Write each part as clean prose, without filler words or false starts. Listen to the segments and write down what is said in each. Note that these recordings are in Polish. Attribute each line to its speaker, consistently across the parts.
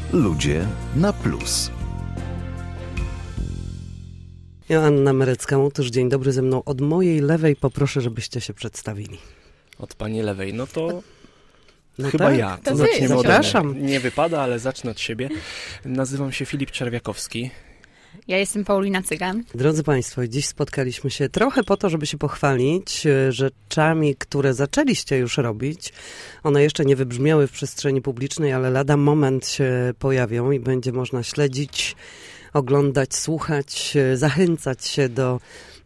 Speaker 1: Ludzie na plus.
Speaker 2: Joanna Merecka-Motysz, dzień dobry, ze mną od mojej lewej. Poproszę, żebyście się przedstawili.
Speaker 3: Od pani lewej, no to
Speaker 2: No
Speaker 3: chyba
Speaker 2: tak?
Speaker 3: ja.
Speaker 2: To
Speaker 3: zaczniemy ode
Speaker 2: zapraszam.
Speaker 3: mnie. Nie wypada, ale zacznę od siebie. Nazywam się Filip Czerwiakowski.
Speaker 4: Ja jestem Paulina Cygan.
Speaker 2: Drodzy Państwo, dziś spotkaliśmy się trochę po to, żeby się pochwalić rzeczami, które zaczęliście już robić. One jeszcze nie wybrzmiały w przestrzeni publicznej, ale lada moment się pojawią i będzie można śledzić, oglądać, słuchać, zachęcać się do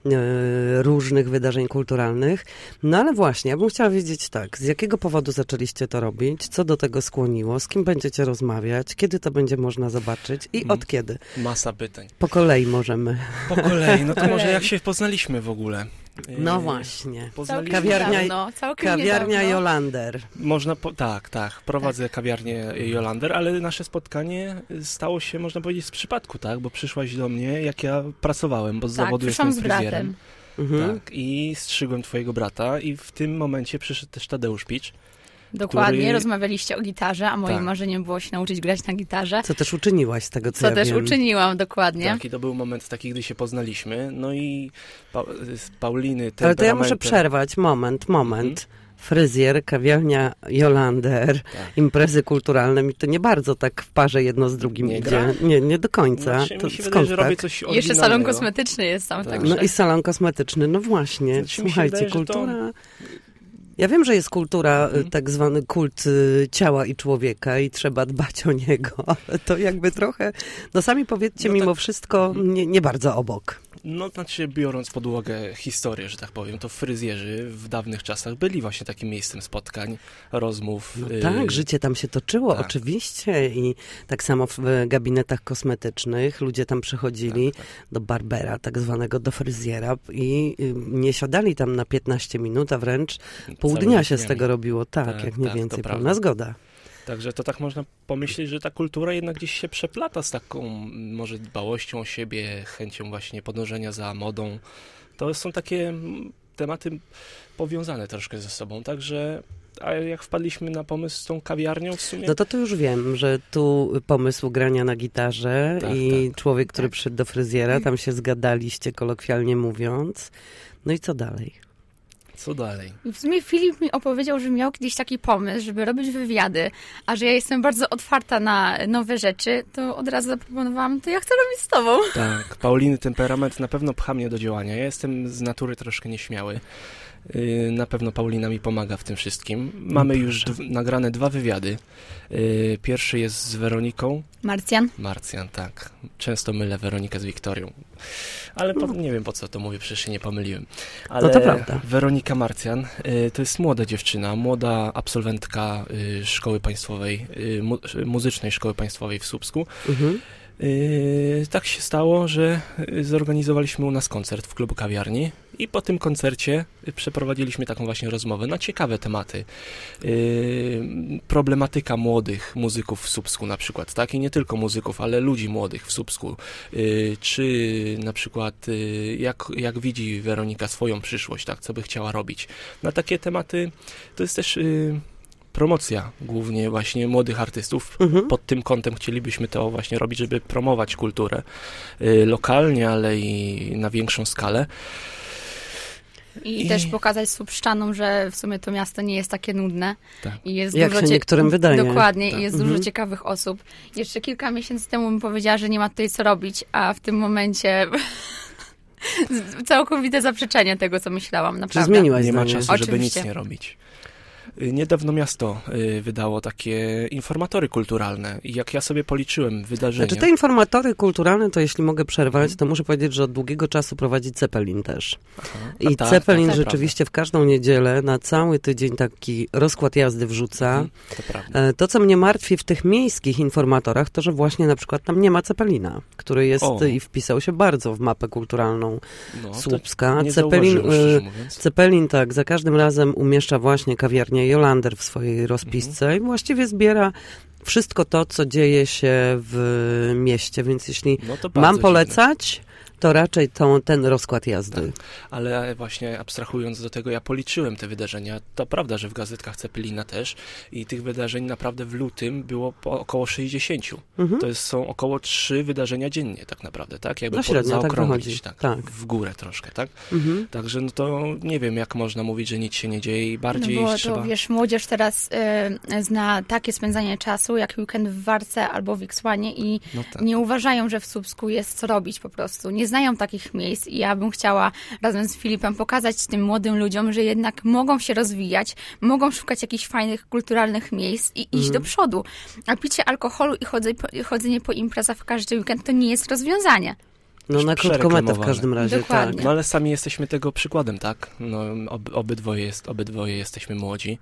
Speaker 2: różnych wydarzeń kulturalnych. No ale właśnie, ja bym chciała wiedzieć tak, z jakiego powodu zaczęliście to robić, co do tego skłoniło, z kim będziecie rozmawiać, kiedy to będzie można zobaczyć i od kiedy?
Speaker 3: Masa pytań.
Speaker 2: Po kolei możemy.
Speaker 3: Po kolei, no to może jak się poznaliśmy w ogóle?
Speaker 2: No właśnie.
Speaker 3: Poznaliśmy
Speaker 2: Kawiarnia Jolander.
Speaker 3: Można, tak, prowadzę kawiarnię Jolander, ale nasze spotkanie stało się, można powiedzieć, z przypadku, tak? Bo przyszłaś do mnie, jak ja pracowałem, bo z zawodu jestem fryzjerem.
Speaker 4: Bratem.
Speaker 3: Tak, i strzygłem twojego brata i w tym momencie przyszedł też Tadeusz Picz.
Speaker 4: Dokładnie, rozmawialiście o gitarze, a moim marzeniem było się nauczyć grać na gitarze.
Speaker 2: Co też uczyniłaś z tego, co ja
Speaker 4: też
Speaker 2: wiem.
Speaker 4: uczyniłam, dokładnie.
Speaker 3: Tak, i to był moment taki, gdy się poznaliśmy. No i z Pauliny
Speaker 2: Ale to ja muszę przerwać. Moment. Fryzjer, kawiarnia Jolander, imprezy kulturalne. Mi to nie bardzo tak w parze jedno z drugim idzie. Nie do końca.
Speaker 3: Znaczy,
Speaker 2: to
Speaker 3: mi się
Speaker 2: skąd
Speaker 3: wydaje, że
Speaker 2: tak?
Speaker 3: robię coś oryginalnego.
Speaker 4: Jeszcze salon kosmetyczny jest tam także.
Speaker 2: No i salon kosmetyczny, no właśnie.
Speaker 3: Znaczy,
Speaker 2: Słuchajcie,
Speaker 3: wydaje,
Speaker 2: kultura... Ja wiem, że jest kultura, tak zwany kult ciała i człowieka i trzeba dbać o niego, ale to jakby trochę, no sami powiedzcie, mimo wszystko nie bardzo obok.
Speaker 3: No znaczy, biorąc pod uwagę historię, że tak powiem, to fryzjerzy w dawnych czasach byli właśnie takim miejscem spotkań, rozmów.
Speaker 2: No tak, życie tam się toczyło,
Speaker 3: tak.
Speaker 2: Oczywiście i tak samo w gabinetach kosmetycznych ludzie tam przychodzili do barbera, tak zwanego, do fryzjera i nie siadali tam na 15 minut, a wręcz pół dnia się z tego robiło, jak nie więcej, pełna zgoda.
Speaker 3: Także to tak można pomyśleć, że ta kultura jednak gdzieś się przeplata z taką może dbałością o siebie, chęcią właśnie podążenia za modą. To są takie tematy powiązane troszkę ze sobą, także a jak wpadliśmy na pomysł z tą kawiarnią w sumie...
Speaker 2: No to już wiem, że tu pomysł grania na gitarze człowiek, który przyszedł do fryzjera, tam się zgadaliście, kolokwialnie mówiąc. No i co dalej?
Speaker 3: Co dalej?
Speaker 4: I w sumie Filip mi opowiedział, że miał kiedyś taki pomysł, żeby robić wywiady, a że ja jestem bardzo otwarta na nowe rzeczy, to od razu zaproponowałam, to ja chcę robić z tobą.
Speaker 3: Tak, Pauliny temperament na pewno pcha mnie do działania. Ja jestem z natury troszkę nieśmiały. Na pewno Paulina mi pomaga w tym wszystkim. Mamy już nagrane 2 wywiady. Pierwszy jest z Weroniką. Marcjan, tak. Często mylę Weronikę z Wiktorią. Ale nie wiem, po co to mówię, przecież się nie pomyliłem. Ale
Speaker 2: to prawda.
Speaker 3: Weronika Marcjan to jest młoda dziewczyna, młoda absolwentka szkoły państwowej, muzycznej szkoły państwowej w Słupsku. Tak się stało, że zorganizowaliśmy u nas koncert w klubu kawiarni i po tym koncercie przeprowadziliśmy taką właśnie rozmowę na ciekawe tematy. Problematyka młodych muzyków w Słupsku na przykład, tak? I nie tylko muzyków, ale ludzi młodych w Słupsku. Czy na przykład jak widzi Weronika swoją przyszłość, tak? Co by chciała robić. Na takie tematy to jest też... promocja głównie właśnie młodych artystów. Pod tym kątem chcielibyśmy to właśnie robić, żeby promować kulturę lokalnie, ale i na większą skalę.
Speaker 4: I też pokazać Słupszczanom, że w sumie to miasto nie jest takie nudne.
Speaker 2: Tak. I jest jak dużo się niektórym wydaje.
Speaker 4: Dokładnie, i jest dużo ciekawych osób. Jeszcze kilka miesięcy temu mi powiedziała, że nie ma tutaj co robić, a w tym momencie... całkowite zaprzeczenie tego, co myślałam, naprawdę.
Speaker 2: Czy zmieniłaś
Speaker 3: nie ma
Speaker 2: zdanie?
Speaker 3: czasu, żeby nic nie robić. Niedawno miasto wydało takie informatory kulturalne i jak ja sobie policzyłem wydarzenia...
Speaker 2: Znaczy te informatory kulturalne, to jeśli mogę przerwać, to muszę powiedzieć, że od długiego czasu prowadzi Zeppelin też. I Zeppelin rzeczywiście w każdą niedzielę na cały tydzień taki rozkład jazdy wrzuca.
Speaker 3: To prawda.
Speaker 2: To, co mnie martwi w tych miejskich informatorach, to, że właśnie na przykład tam nie ma Zeppelina, który jest i wpisał się bardzo w mapę kulturalną Słupska. Zeppelin tak, za każdym razem umieszcza właśnie kawiarnię Jolander w swojej rozpisce i właściwie zbiera wszystko to, co dzieje się w mieście, więc jeśli mam polecać, to raczej ten rozkład jazdy.
Speaker 3: Tak. Ale właśnie abstrahując do tego, ja policzyłem te wydarzenia. To prawda, że w gazetkach Cepelina też i tych wydarzeń naprawdę w lutym było około 60. To są około 3 wydarzenia dziennie tak naprawdę, tak? Jakby
Speaker 2: średnio
Speaker 3: zaokrąglić,
Speaker 2: tak.
Speaker 3: w górę troszkę, tak? Także no to nie wiem, jak można mówić, że nic się nie dzieje i bardziej
Speaker 4: bo
Speaker 3: trzeba...
Speaker 4: to wiesz, młodzież teraz zna takie spędzanie czasu, jak weekend w Warce albo w X1 i nie uważają, że w Słupsku jest co robić po prostu. Nie znają takich miejsc i ja bym chciała razem z Filipem pokazać tym młodym ludziom, że jednak mogą się rozwijać, mogą szukać jakichś fajnych, kulturalnych miejsc i iść do przodu. A picie alkoholu i chodzenie po imprezach w każdy weekend to nie jest rozwiązanie.
Speaker 2: No na krótką metę w każdym razie,
Speaker 4: Dokładnie.
Speaker 2: tak.
Speaker 3: No ale sami jesteśmy tego przykładem, tak? No, obydwoje jesteśmy młodzi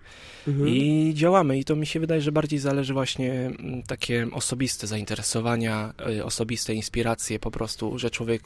Speaker 3: i działamy i to mi się wydaje, że bardziej zależy właśnie takie osobiste zainteresowania, osobiste inspiracje po prostu, że człowiek,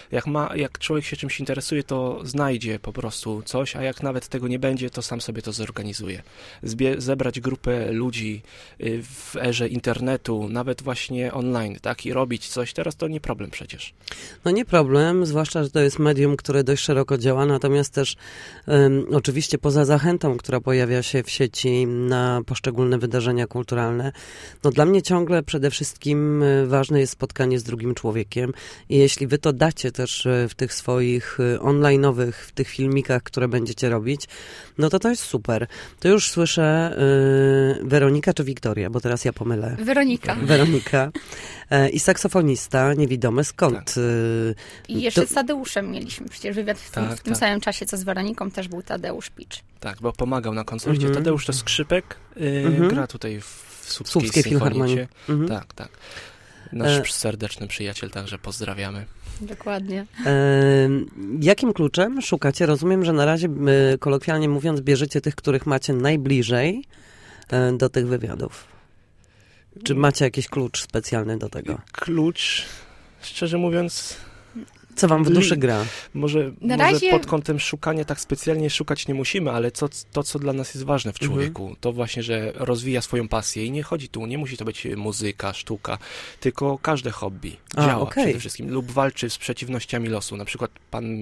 Speaker 3: jak człowiek się czymś interesuje, to znajdzie po prostu coś, a jak nawet tego nie będzie, to sam sobie to zorganizuje. Zebrać grupę ludzi w erze internetu, nawet właśnie online, tak? I robić coś, teraz to nie problem przecież.
Speaker 2: No nie problem, zwłaszcza, że to jest medium, które dość szeroko działa, natomiast też oczywiście poza zachętą, która pojawia się w sieci na poszczególne wydarzenia kulturalne, no dla mnie ciągle przede wszystkim ważne jest spotkanie z drugim człowiekiem i jeśli wy to dacie też w tych swoich online'owych, w tych filmikach, które będziecie robić, no to jest super. To już słyszę Weronika czy Wiktoria, bo teraz ja pomylę. Weronika. I saksofonista niewidomy. Skąd?
Speaker 3: Tak.
Speaker 4: I jeszcze z Tadeuszem mieliśmy przecież wywiad w tym samym czasie, co z Weroniką też był Tadeusz Picz.
Speaker 3: Tak, bo pomagał na koncercie. Tadeusz to skrzypek, gra tutaj w Słupskiej Filharmonii. Tak. Nasz serdeczny przyjaciel, także pozdrawiamy.
Speaker 4: Dokładnie.
Speaker 2: Jakim kluczem szukacie? Rozumiem, że na razie, kolokwialnie mówiąc, bierzecie tych, których macie najbliżej do tych wywiadów. Czy macie jakiś klucz specjalny do tego?
Speaker 3: Klucz, szczerze mówiąc...
Speaker 2: Co wam w duszy gra?
Speaker 3: Może pod kątem szukania tak specjalnie szukać nie musimy, ale to, co dla nas jest ważne w człowieku, to właśnie, że rozwija swoją pasję i nie musi to być muzyka, sztuka, tylko każde hobby działa przede wszystkim lub walczy z przeciwnościami losu. Na przykład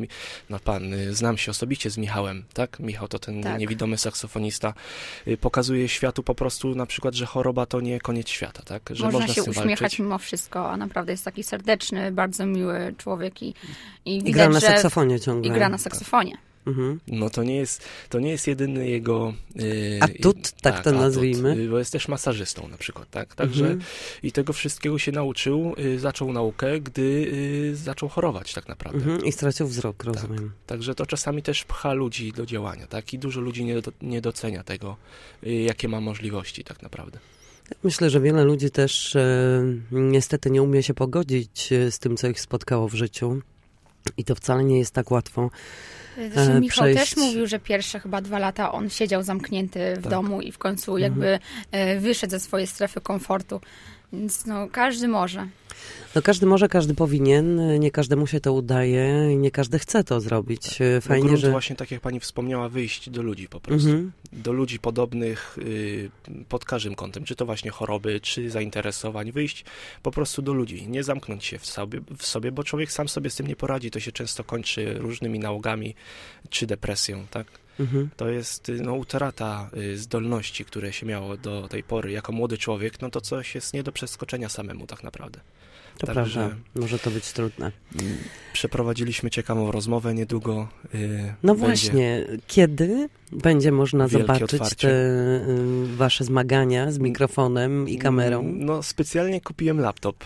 Speaker 3: znam się osobiście z Michałem, tak? Michał to ten niewidomy saksofonista, pokazuje światu po prostu na przykład, że choroba to nie koniec świata, tak? Że można
Speaker 4: się
Speaker 3: z tym
Speaker 4: uśmiechać
Speaker 3: walczyć.
Speaker 4: mimo wszystko, a naprawdę jest taki serdeczny, bardzo miły człowiek i widać,
Speaker 2: gra na saksofonie ciągle.
Speaker 4: I gra na saksofonie.
Speaker 3: No to nie jest jedyny jego...
Speaker 2: atut, tak to nazwijmy.
Speaker 3: Bo jest też masażystą na przykład, tak? Także i tego wszystkiego się nauczył, zaczął naukę, gdy zaczął chorować tak naprawdę.
Speaker 2: I stracił wzrok, rozumiem.
Speaker 3: Tak. Także to czasami też pcha ludzi do działania, tak? I dużo ludzi nie docenia tego, jakie ma możliwości tak naprawdę.
Speaker 2: Myślę, że wiele ludzi też niestety nie umie się pogodzić z tym, co ich spotkało w życiu. I to wcale nie jest tak łatwo.
Speaker 4: Zresztą Michał też mówił, że pierwsze chyba 2 lata on siedział zamknięty w domu i w końcu jakby wyszedł ze swojej strefy komfortu. Więc każdy może.
Speaker 2: No każdy może, każdy powinien, nie każdemu się to udaje i nie każdy chce to zrobić. Fajnie, że...
Speaker 3: właśnie tak jak pani wspomniała, wyjść do ludzi po prostu. Do ludzi podobnych pod każdym kątem, czy to właśnie choroby, czy zainteresowań. Wyjść po prostu do ludzi, nie zamknąć się w sobie, bo człowiek sam sobie z tym nie poradzi. To się często kończy różnymi nałogami, czy depresją, tak? To jest utrata zdolności, które się miało do tej pory jako młody człowiek, no to coś jest nie do przeskoczenia samemu tak naprawdę.
Speaker 2: To prawda, może to być trudne.
Speaker 3: Przeprowadziliśmy ciekawą rozmowę, niedługo
Speaker 2: właśnie, kiedy będzie można zobaczyć te wasze zmagania z mikrofonem i kamerą?
Speaker 3: No specjalnie kupiłem laptop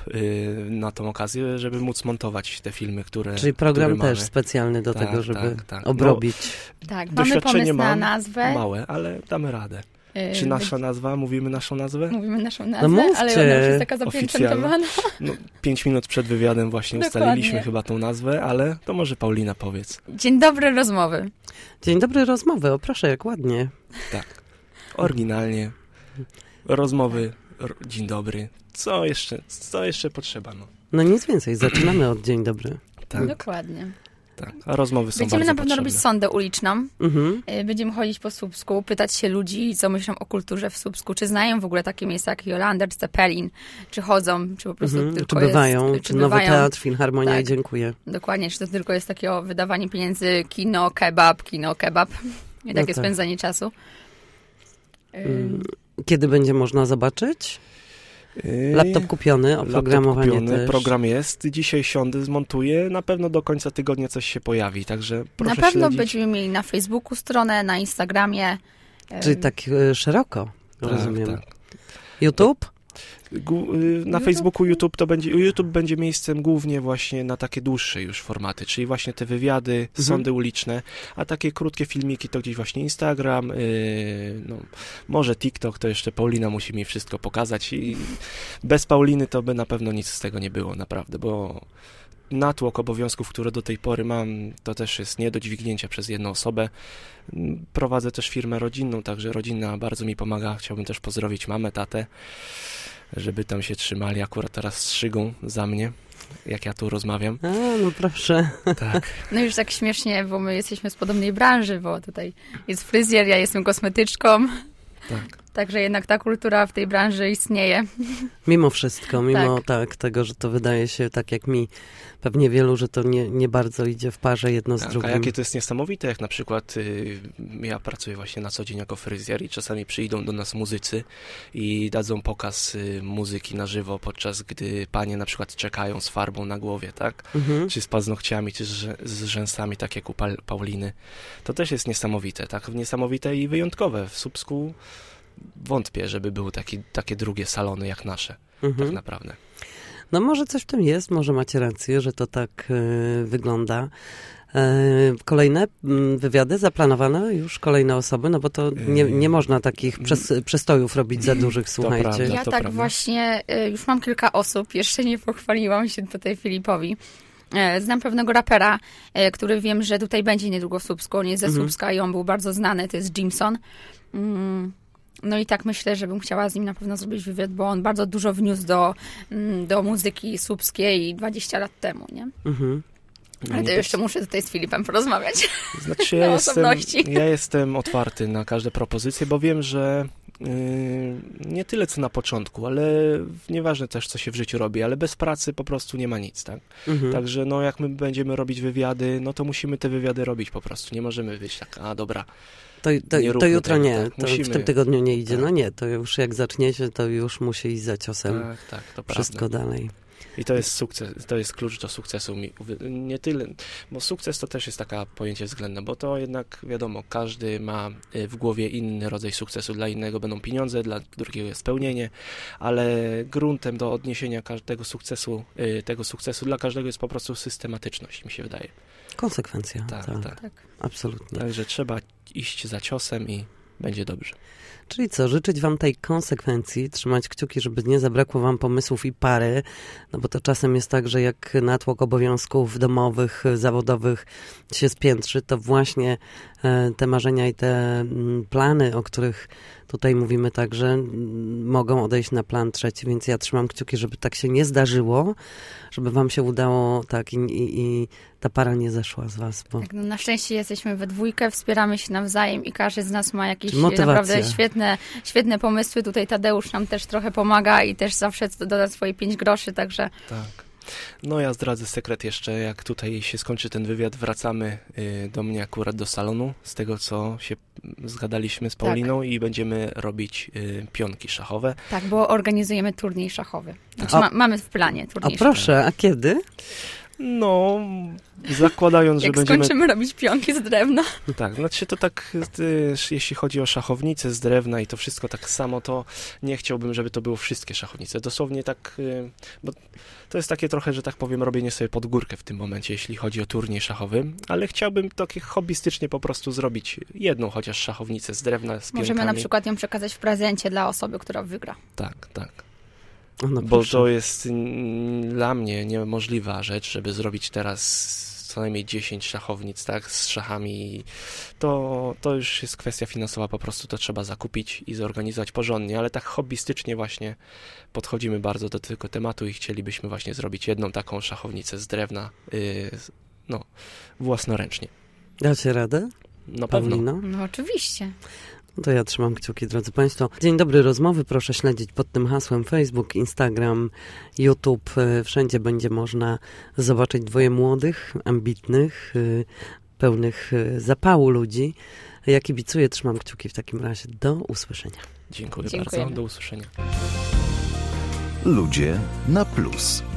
Speaker 3: na tą okazję, żeby móc montować te filmy,
Speaker 2: Czyli program
Speaker 3: które
Speaker 2: też
Speaker 3: mamy.
Speaker 2: specjalny do tego, żeby obrobić.
Speaker 4: Mamy pomysł na nazwę.
Speaker 3: Małe, ale damy radę. Czy nasza nazwa? Mówimy naszą nazwę?
Speaker 4: Mówimy naszą nazwę, ale ona już jest taka zapieczętowana.
Speaker 3: 5 minut przed wywiadem właśnie ustaliliśmy chyba tą nazwę, ale to może Paulina powiedz.
Speaker 4: Dzień dobry rozmowy.
Speaker 2: Dzień dobry rozmowy, o proszę, jak ładnie.
Speaker 3: Tak, oryginalnie. Rozmowy, dzień dobry. Co jeszcze potrzeba?
Speaker 2: No nic więcej, zaczynamy od dzień dobry.
Speaker 4: Tak. Dokładnie.
Speaker 3: tak. A rozmowy są
Speaker 4: Będziemy
Speaker 3: bardzo
Speaker 4: na pewno
Speaker 3: potrzebne.
Speaker 4: robić sondę uliczną.
Speaker 2: Mhm.
Speaker 4: Będziemy chodzić po Słupsku, pytać się ludzi, co myślą o kulturze w Słupsku, czy znają w ogóle takie miejsca jak Jolander, czy Cepelin, czy chodzą, czy po prostu tylko
Speaker 2: Czy bywają,
Speaker 4: jest...
Speaker 2: czy Nowy Teatr, Filharmonia,
Speaker 4: Tak.
Speaker 2: dziękuję.
Speaker 4: Dokładnie, czy to tylko jest takie wydawanie pieniędzy, kino, kebab i takie
Speaker 2: tak.
Speaker 4: spędzanie czasu.
Speaker 2: Kiedy będzie można zobaczyć? Laptop kupiony, oprogramowanie
Speaker 3: Laptop kupiony,
Speaker 2: też.
Speaker 3: program jest. Dzisiaj siądę, zmontuję. Na pewno do końca tygodnia coś się pojawi, także proszę
Speaker 4: Na pewno
Speaker 3: śledzić.
Speaker 4: będziemy mieli na Facebooku stronę, na Instagramie.
Speaker 2: Czyli tak szeroko, rozumiem.
Speaker 3: Tak.
Speaker 2: YouTube?
Speaker 3: Na Facebooku YouTube będzie miejscem głównie właśnie na takie dłuższe już formaty, czyli właśnie te wywiady, sądy uliczne, a takie krótkie filmiki to gdzieś właśnie Instagram, no, może TikTok, to jeszcze Paulina musi mi wszystko pokazać i bez Pauliny to by na pewno nic z tego nie było, naprawdę, bo natłok obowiązków, które do tej pory mam, to też jest nie do dźwignięcia przez jedną osobę. Prowadzę też firmę rodzinną, także rodzina bardzo mi pomaga. Chciałbym też pozdrowić mamę, tatę, żeby tam się trzymali. Akurat teraz strzygą za mnie, jak ja tu rozmawiam.
Speaker 2: No proszę.
Speaker 3: Tak.
Speaker 4: No już tak śmiesznie, bo my jesteśmy z podobnej branży, bo tutaj jest fryzjer, ja jestem kosmetyczką.
Speaker 3: Tak.
Speaker 4: Także jednak ta kultura w tej branży istnieje.
Speaker 2: Mimo wszystko, mimo tego, że to wydaje się tak jak mi, pewnie wielu, że to nie bardzo idzie w parze jedno z drugim.
Speaker 3: A jakie to jest niesamowite, jak na przykład ja pracuję właśnie na co dzień jako fryzjer i czasami przyjdą do nas muzycy i dadzą pokaz muzyki na żywo, podczas gdy panie na przykład czekają z farbą na głowie, tak? Czy z paznokciami, czy z rzęsami, tak jak u Pauliny. To też jest niesamowite, tak? Niesamowite i wyjątkowe. W Słupsku wątpię, żeby były takie drugie salony jak nasze, tak naprawdę.
Speaker 2: No może coś w tym jest, może macie rację, że to tak wygląda. Kolejne wywiady zaplanowane już, kolejne osoby, no bo to nie można takich przestojów robić za dużych, słuchajcie.
Speaker 3: prawda.
Speaker 4: Ja
Speaker 3: to
Speaker 4: tak
Speaker 3: prawda.
Speaker 4: właśnie, już mam kilka osób, jeszcze nie pochwaliłam się tutaj Filipowi. Znam pewnego rapera, który wiem, że tutaj będzie niedługo w Słupsku, on jest ze Słupska i on był bardzo znany, to jest Jimson. No i tak myślę, że bym chciała z nim na pewno zrobić wywiad, bo on bardzo dużo wniósł do muzyki słupskiej 20 lat temu, nie? Ale to jeszcze muszę tutaj z Filipem porozmawiać.
Speaker 3: Znaczy ja jestem otwarty na każde propozycje, bo wiem, że nie tyle co na początku, ale nieważne też co się w życiu robi, ale bez pracy po prostu nie ma nic, tak? Także no jak my będziemy robić wywiady, no to musimy te wywiady robić po prostu. Nie możemy być tak, dobra.
Speaker 2: To jutro
Speaker 3: tego,
Speaker 2: nie,
Speaker 3: tak.
Speaker 2: to
Speaker 3: Musimy,
Speaker 2: w tym tygodniu nie idzie.
Speaker 3: tak.
Speaker 2: No nie, to już jak zaczniecie, to już musi iść za ciosem.
Speaker 3: Tak, to
Speaker 2: Wszystko
Speaker 3: prawda.
Speaker 2: dalej.
Speaker 3: I to jest sukces, to jest klucz do sukcesu. Nie tyle, bo sukces to też jest takie pojęcie względne, bo to jednak wiadomo, każdy ma w głowie inny rodzaj sukcesu. Dla innego będą pieniądze, dla drugiego jest spełnienie, ale gruntem do odniesienia każdego sukcesu, tego sukcesu dla każdego jest po prostu systematyczność, mi się wydaje.
Speaker 2: Konsekwencja,
Speaker 3: Tak.
Speaker 2: absolutnie.
Speaker 3: Także trzeba iść za ciosem i będzie dobrze.
Speaker 2: Czyli co, życzyć wam tej konsekwencji, trzymać kciuki, żeby nie zabrakło wam pomysłów i pary, no bo to czasem jest tak, że jak natłok obowiązków domowych, zawodowych się spiętrzy, to właśnie te marzenia i te plany, o których tutaj mówimy także, mogą odejść na plan trzeci, więc ja trzymam kciuki, żeby tak się nie zdarzyło, żeby wam się udało tak i ta para nie zeszła z was. Bo...
Speaker 4: Tak, no na szczęście jesteśmy we dwójkę, wspieramy się nawzajem i każdy z nas ma jakieś
Speaker 2: Motywacja.
Speaker 4: naprawdę świetne pomysły. Tutaj Tadeusz nam też trochę pomaga i też zawsze doda swoje 5 groszy, także...
Speaker 3: Tak. No ja zdradzę sekret jeszcze, jak tutaj się skończy ten wywiad, wracamy do mnie akurat do salonu, z tego co się zgadaliśmy z Pauliną i będziemy robić pionki szachowe.
Speaker 4: Tak, bo organizujemy turniej szachowy. Znaczy, mamy w planie turniej
Speaker 2: szachowy. Proszę, a kiedy?
Speaker 3: No, zakładając, że
Speaker 4: jak
Speaker 3: będziemy...
Speaker 4: skończymy robić pionki z drewna.
Speaker 3: Tak, znaczy to tak, jeśli chodzi o szachownice z drewna i to wszystko tak samo, to nie chciałbym, żeby to było wszystkie szachownice. Dosłownie tak, bo to jest takie trochę, że tak powiem, robienie sobie pod górkę w tym momencie, jeśli chodzi o turniej szachowy, ale chciałbym takie hobbystycznie po prostu zrobić jedną chociaż szachownicę z drewna, z pionkami.
Speaker 4: Możemy na przykład ją przekazać w prezencie dla osoby, która wygra.
Speaker 3: Tak.
Speaker 2: No
Speaker 3: bo to jest dla mnie niemożliwa rzecz, żeby zrobić teraz co najmniej 10 szachownic, tak, z szachami. To już jest kwestia finansowa, po prostu to trzeba zakupić i zorganizować porządnie, ale tak hobbystycznie właśnie podchodzimy bardzo do tego tematu i chcielibyśmy właśnie zrobić jedną taką szachownicę z drewna, własnoręcznie.
Speaker 2: Dacie radę?
Speaker 3: Na pewno.
Speaker 2: Paulino?
Speaker 4: No oczywiście.
Speaker 2: To ja trzymam kciuki, drodzy Państwo. Dzień dobry, rozmowy proszę śledzić pod tym hasłem Facebook, Instagram, YouTube. Wszędzie będzie można zobaczyć dwoje młodych, ambitnych, pełnych zapału ludzi. Ja kibicuję, trzymam kciuki w takim razie. Do usłyszenia.
Speaker 3: Dziękuję
Speaker 4: Dziękujemy.
Speaker 3: bardzo. Do usłyszenia.
Speaker 1: Ludzie na plus.